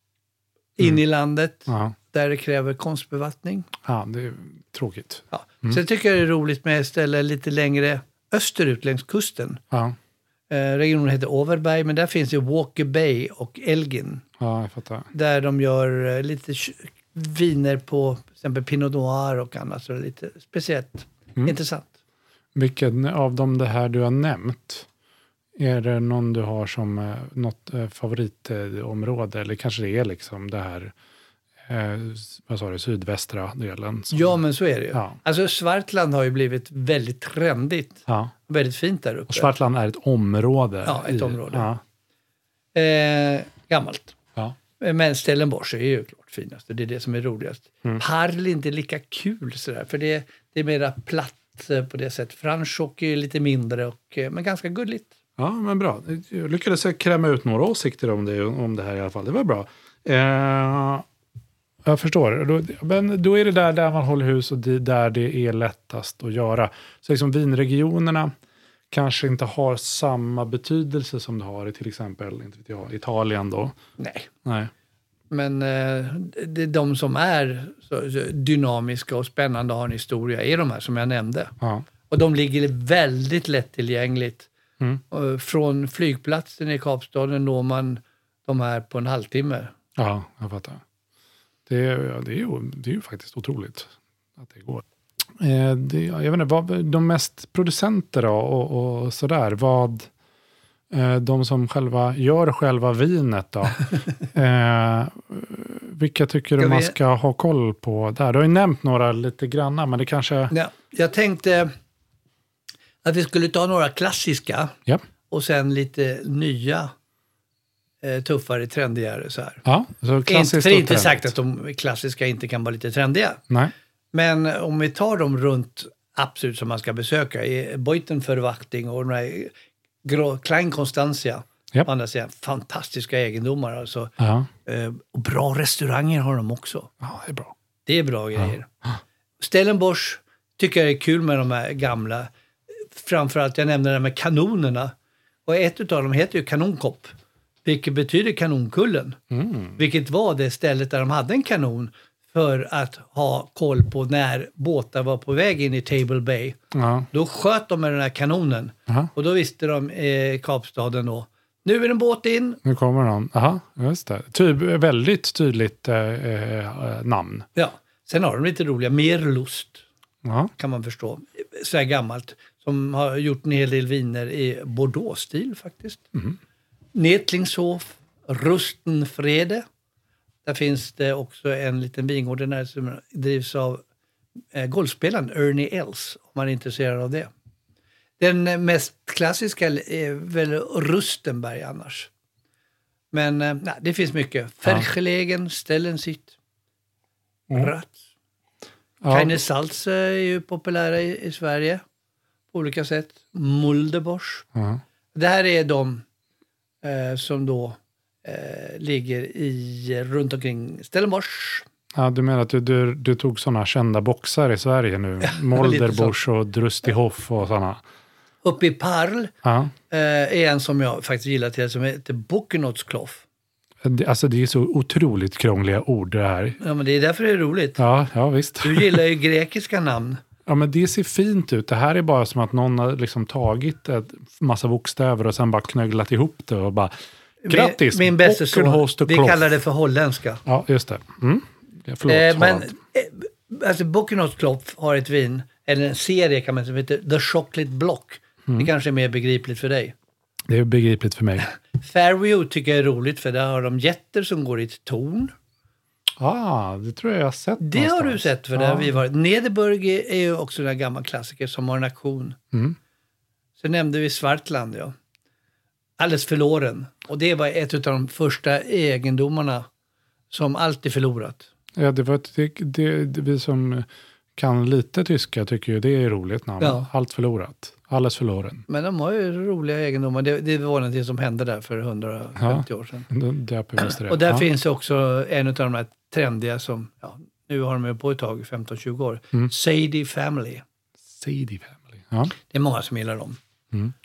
In mm. i landet, ja. där det kräver konstbevattning. Ja, det är tråkigt. Ja. Mm. Sen tycker jag det är roligt med ställen lite längre österut längs kusten. Ja. Eh, regionen heter Overberg, men där finns ju Walker Bay och Elgin. Ja, jag fattar. Där de gör eh, lite viner på till exempel Pinot Noir och annat. Så det är lite speciellt mm. intressant. Vilken av dem det här du har nämnt, är det någon du har som eh, något eh, favoritområde? Eller kanske det är liksom det här eh, vad sa du, sydvästra delen? Som, ja, men så är det ju. Ja. Alltså Svartland har ju blivit väldigt trendigt. Ja. Väldigt fint där uppe. Och Svartland är ett område. Ja, ett i, område. Ja. Eh, gammalt. Ja. Men Stellenbosch är ju klart finast. Det är det som är roligast. Mm. Parl är inte lika kul sådär. För det, det är mera platt på det sättet. Franschhoek är lite mindre, och, men ganska gulligt. Ja, men bra. Jag lyckades kräma ut några åsikter om det, om det här i alla fall. Det var bra. Eh, jag förstår. Då, men då är det där, där man håller hus och det, där det är lättast att göra. Så liksom vinregionerna kanske inte har samma betydelse som det har i till exempel inte vet jag, Italien då. Nej. Nej. Men eh, det är de som är så, så dynamiska och spännande och har en historia är de här som jag nämnde. Ja. Och de ligger väldigt lättillgängligt. Mm. Från flygplatsen i Kapstaden når man de här på en halvtimme. Ja, jag fattar. Det är, ja, det är, ju, det är ju faktiskt otroligt att det går. Eh, det, jag vet inte, vad, de mest producenter då, och, och sådär, vad eh, de som själva gör själva vinet då, eh, vilka tycker du man ska ha koll på där? Du har ju nämnt några lite granna, men det kanske... Ja, jag tänkte att vi skulle ta några klassiska ja. och sen lite nya eh, tuffare, trendigare så här. Ja, så klassiskt. Inte, för inte sagt att de klassiska inte kan vara lite trendiga. Nej. Men om vi tar dem runt absolut som man ska besöka i Beutenverwachting och de här Gro- Klein Constantia. Yep. På andra sidan, fantastiska egendomar alltså. Ja. Eh, och bra restauranger har de också. Ja, det är bra. Det är bra grejer. Ja. Stellenbosch tycker jag är kul med de här gamla. Framförallt, jag nämnde det med kanonerna. Och ett utav dem heter ju Kanonkopp. Vilket betyder kanonkullen. Mm. Vilket var det stället där de hade en kanon. För att ha koll på när båtar var på väg in i Table Bay. Ja. Då sköt de med den här kanonen. Aha. Och då visste de i eh, Kapstaden då. Nu är det en båt in. Nu kommer någon. Aha, just det. Ty- väldigt tydligt eh, eh, namn. Ja. Sen har de lite roliga. Merlust. Aha. Kan man förstå. Så här gammalt. Som har gjort en hel del viner i Bordeaux-stil faktiskt. Mm. Nedlingshof. Rustenfrede. Där finns det också en liten vingård där som drivs av eh, golfspelaren Ernie Els, om man är intresserad av det. Den mest klassiska är väl Rustenberg annars. Men eh, nej, det finns mycket. Fergelegen, Stellensitt, mm. Röts. Ja. Keine Salz är ju populära i, i Sverige på olika sätt. Mulderbosch. Mm. Det här är de eh, som då Eh, ligger i runt omkring Stellenbosch. Ja, du menar att du, du, du tog sådana kända boxar i Sverige nu? Ja, Molderbosch och Drustihoff och sådana. Uppe i Parl ja. eh, är en som jag faktiskt gillar till, som heter Buchenotskloff. Det, alltså det är så otroligt krångliga ord det här. Ja, men det är därför det är roligt. Ja, ja visst. Du gillar ju grekiska namn. Ja, men det ser fint ut. Det här är bara som att någon har liksom tagit en massa bokstäver och sen bara knögglat ihop det och bara... Grattis! Min bästa så. Vi kallar det för holländska. Ja, just det. Mm. Ja, förlåt, eh, men eh, alltså Buchenotskloff har ett vin, eller en serie kan man säga, som heter The Chocolate Block. Mm. Det kanske är mer begripligt för dig. Det är begripligt för mig. Fairview tycker jag är roligt, för där har de jätter som går i ett torn. Ah, det tror jag jag har sett. Det någonstans. har du sett, för ah. där vi var. Nederburg är ju också en gammal klassiker som har en aktion. Mm. Så nämnde vi Svartland, ja. Alldeles förloren. Och det var ett av de första egendomarna som alltid förlorat. Ja, det var det, det, det, vi som kan lite tyska tycker ju det är roligt namn. Ja. Allt förlorat. Alldeles förloren. Men de har ju roliga egendomar. Det, det var något som hände där för hundrafemtio ja, år sedan. Det, det och där ja. finns också en av de här trendiga som, ja, nu har de ju på ett tag, femton tjugo år. Mm. Sadie Family. Sadie Family, ja. Det är många som gillar dem. Mm.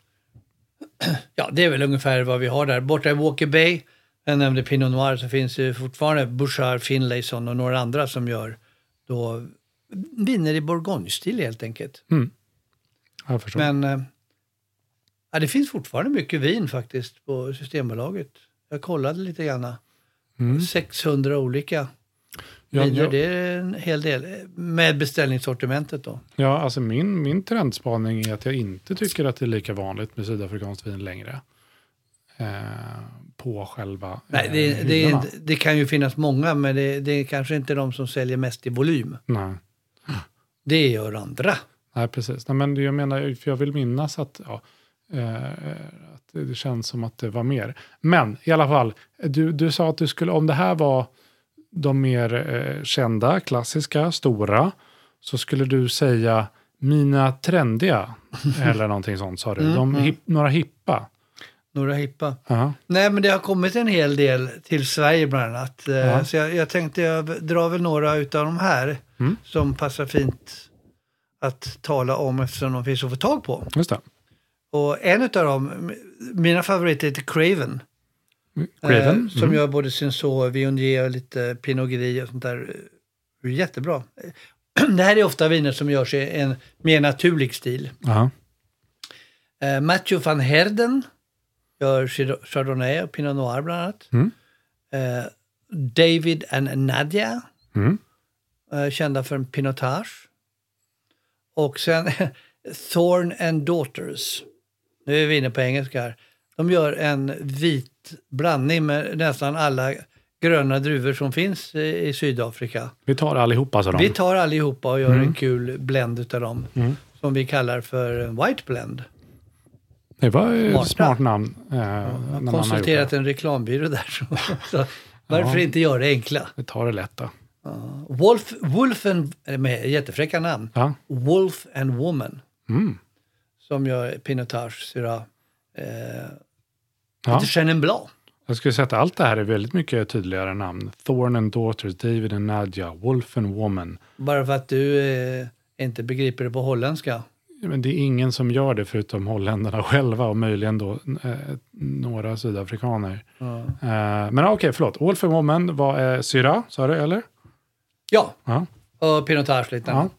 Ja, det är väl ungefär vad vi har där. Borta i Walker Bay, jag nämnde Pinot Noir, så finns det fortfarande Bouchard, Finlayson och några andra som gör då viner i Bourgogne-stil helt enkelt. Mm. Jag förstår. Men ja, det finns fortfarande mycket vin faktiskt på Systembolaget. Jag kollade lite grann. Mm. sexhundra olika ja, viner, ja. Det är en hel del. Med beställningssortimentet då. Ja, alltså min, min trendspaning är att jag inte tycker att det är lika vanligt med sydafrikanskt vin längre. Eh, på själva eh, Nej, det, det, det kan ju finnas många, men det, det är kanske inte de som säljer mest i volym. Nej. Det gör andra. Nej, precis. Nej, men jag menar, för jag vill minnas att, ja, eh, att det känns som att det var mer. Men i alla fall, du, du sa att du skulle, om det här var de mer eh, kända, klassiska, stora, så skulle du säga mina trendiga, eller någonting sånt sa du. Mm, de, mm. hip, några hippa. Några hippa. Uh-huh. Nej, men det har kommit en hel del till Sverige bland annat. Uh-huh. Så jag, jag tänkte jag drar väl några utav de här mm. som passar fint att tala om eftersom de finns att få tag på. Just det. Och en utav dem, mina favoriter heter Craven. Craven? Eh, som mm. gör både Cinsault, Viognier och lite Pinot Gris och sånt där. Det är jättebra. Det här är ofta viner som görs i en mer naturlig stil. Uh-huh. Eh, Mathieu van Herden gör Chardonnay och Pinot Noir bland annat. Mm. Eh, David and Nadia, Mm. eh, kända för en Pinotage. Och sen Thorn and Daughters. Nu är vi inne på engelska här. De gör en vit blandning med nästan alla gröna druvor som finns i, i Sydafrika. Vi tar allihopa, så de. Vi tar allihopa och gör Mm. en kul blend utav dem. Mm. Som vi kallar för en white blend. Det var ett Smarta. smart namn. Eh, Jag när har man konsulterat har gjort det. en reklambyrå där. Så, så varför Ja. inte göra det enkla? Vi tar det lätta. Uh, Wolf, Wolf and, med jättefräcka namn. Ja. Wolf and Woman. Mm. Som gör Pinotage, Syrah. Eh, Ja. lite Chenin Blanc. Jag skulle säga att allt det här är väldigt mycket tydligare namn. Thorn and Daughters, David and Nadia, Wolf and Woman. Bara för att du eh, inte begriper det på holländska. Men det är ingen som gör det förutom holländarna själva och möjligen då eh, några sydafrikaner. Ja, Eh, men okej, okay, förlåt. Wolf and Woman var eh, Syrah, sa du, eller? ja. Ja. Och Pinotage lite. Ja.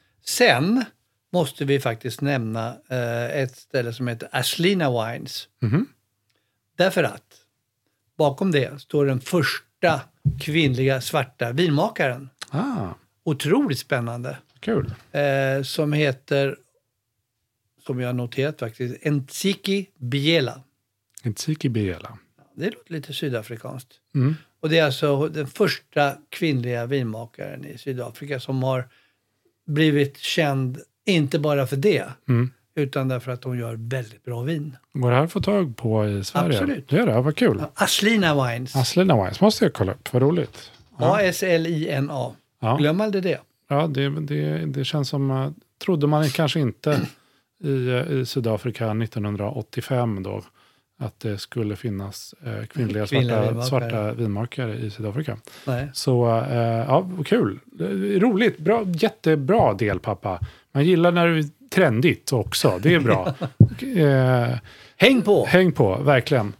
Sen måste vi faktiskt nämna eh, ett ställe som heter Aslina Wines. Mhm. Därför att bakom det står den första kvinnliga svarta vinmakaren. Ah, Otroligt spännande. kul. Eh, som heter, som jag har noterat faktiskt, Ntsiki Biela. Ntsiki Biela. Det låter lite sydafrikanskt. Mm. Och det är alltså den första kvinnliga vinmakaren i Sydafrika som har blivit känd, inte bara för det, Mm. utan därför att hon gör väldigt bra vin. Går det här att få tag på i Sverige? Absolut. Det gör det, vad kul. Aslina Wines. Aslina Wines måste jag kolla upp, vad roligt. A S L I N A. Ja. Glöm aldrig det. Ja, det, det, det känns som, uh, trodde man kanske inte i, uh, i Sydafrika nittonhundraåttiofem då, att det skulle finnas uh, kvinnliga Kvinnliga svarta, vinmakare. svarta vinmakare i Sydafrika. Nej. Så uh, ja, kul. Roligt, bra, jättebra del, pappa. Man gillar när det är trendigt också, det är bra. uh, Häng på! Häng på, verkligen.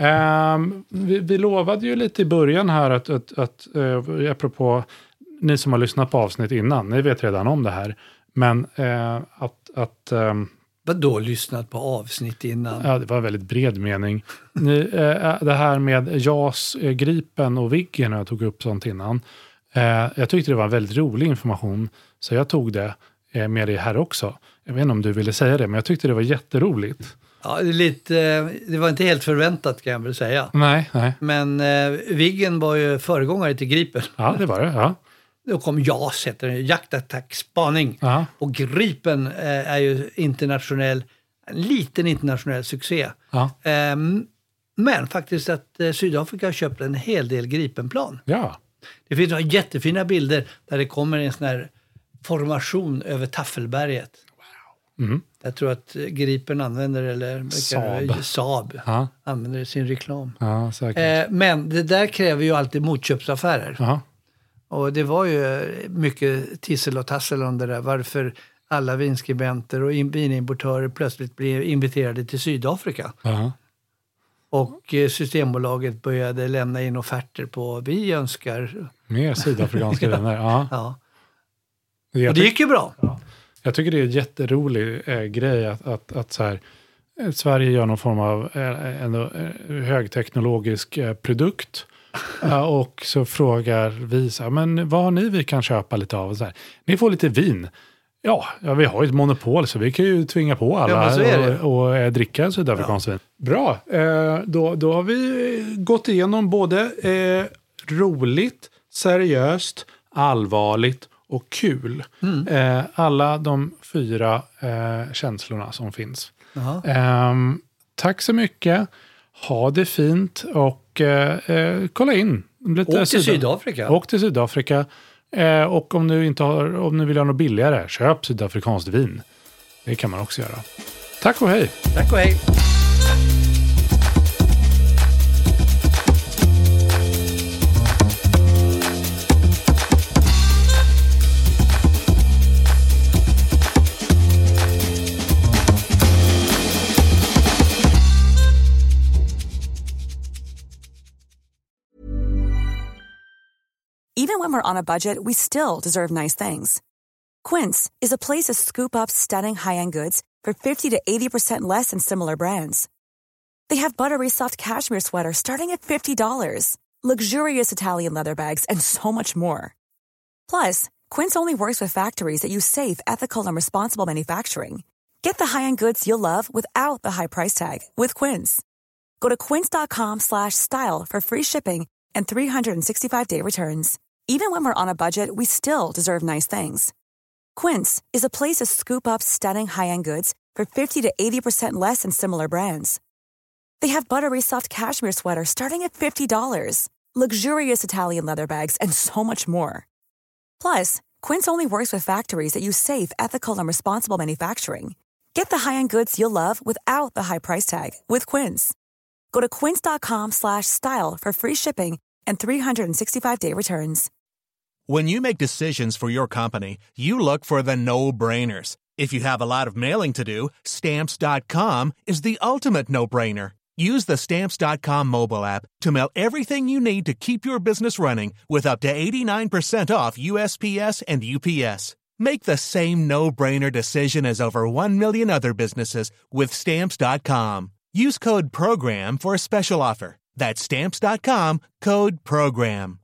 Um, vi, vi lovade ju lite i början här att, att, att uh, apropå ni som har lyssnat på avsnitt innan, ni vet redan om det här. Men uh, att... att um, Vadå lyssnat på avsnitt innan? ja, det var en väldigt bred mening. Ni, uh, det här med Jas, uh, Gripen och Viggen, jag tog upp sånt innan. Uh, jag tyckte det var en väldigt rolig information, så jag tog det uh, med det här också. Jag vet inte om du ville säga det, men jag tyckte det var jätteroligt. Ja, det, är lite, det var inte helt förväntat, kan jag väl säga. Nej, nej. Men eh, Viggen var ju föregångare till Gripen. Ja, det var det, ja. Då kom JAS, heter det, jaktattack, spaning. Ja. Och Gripen eh, är ju internationell, en liten internationell succé. Ja. Ehm, men faktiskt att eh, Sydafrika har köpt en hel del Gripenplan. Ja. Det finns några jättefina bilder där det kommer en sån här formation över Taffelberget. Mm. Jag tror att Gripen använder, eller Saab. Saab Ja. använder sin reklam. Ja, säkert. Eh, men det där kräver ju alltid motköpsaffärer. Ja. Och det var ju mycket tissel och tassel om det där. Varför alla vinskribenter och in- vinimportörer plötsligt blev inviterade till Sydafrika. Ja. Och eh, Systembolaget började lämna in offerter på vi önskar. Mer sydafrikanska viner. Ja. Ja. Jag, Och det tyck- gick ju bra. jag tycker det är en jätterolig eh, grej att, att, att så här, eh, Sverige gör någon form av eh, en, eh, högteknologisk eh, produkt. Ja, och så frågar vi så här, men vad har ni vi kan köpa lite av? Och så här, ni får lite vin. Ja, ja, vi har ju ett monopol så vi kan ju tvinga på alla Ja, men så är det. och, och eh, dricka sydafrikansk vin. Bra, eh, då, då har vi gått igenom både eh, roligt, seriöst, allvarligt och kul. Mm. Eh, alla de fyra eh, känslorna som finns. Jaha. Ehm, tack så mycket. Ha det fint och eh, eh, kolla in. Lite Åk till Syda- Sydafrika. Åk till Sydafrika. Eh, och om du inte har, om du vill ha något billigare, köp sydafrikanskt vin. Det kan man också göra. Tack och hej. Tack och hej. Even when we're on a budget, we still deserve nice things. Quince is a place to scoop up stunning high-end goods for fifty to eighty percent less than similar brands. They have buttery soft cashmere sweaters starting at fifty dollars, luxurious Italian leather bags, and so much more. Plus, Quince only works with factories that use safe, ethical, and responsible manufacturing. Get the high-end goods you'll love without the high price tag with Quince. Go to quince.com slash style for free shipping and three sixty-five day returns. Even when we're on a budget, we still deserve nice things. Quince is a place to scoop up stunning high-end goods for fifty to eighty percent less than similar brands. They have buttery soft cashmere sweaters starting at fifty dollars, luxurious Italian leather bags, and so much more. Plus, Quince only works with factories that use safe, ethical, and responsible manufacturing. Get the high-end goods you'll love without the high price tag with Quince. Go to quince.com slash style for free shipping and three sixty-five day returns. When you make decisions for your company, you look for the no-brainers. If you have a lot of mailing to do, Stamps dot com is the ultimate no-brainer. Use the Stamps dot com mobile app to mail everything you need to keep your business running with up to eighty-nine percent off U S P S and U P S. Make the same no-brainer decision as over one million other businesses with Stamps dot com. Use code PROGRAM for a special offer. That's Stamps dot com, code PROGRAM.